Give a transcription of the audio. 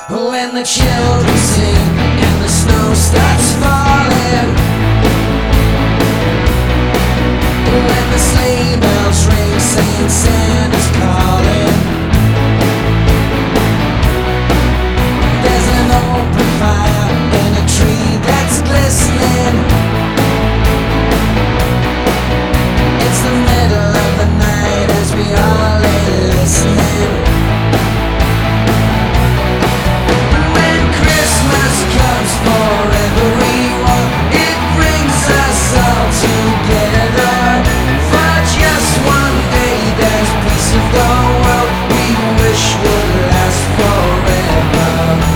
When the children sing and the snow starts falling, when the sleigh bells ring saying Santa's calling.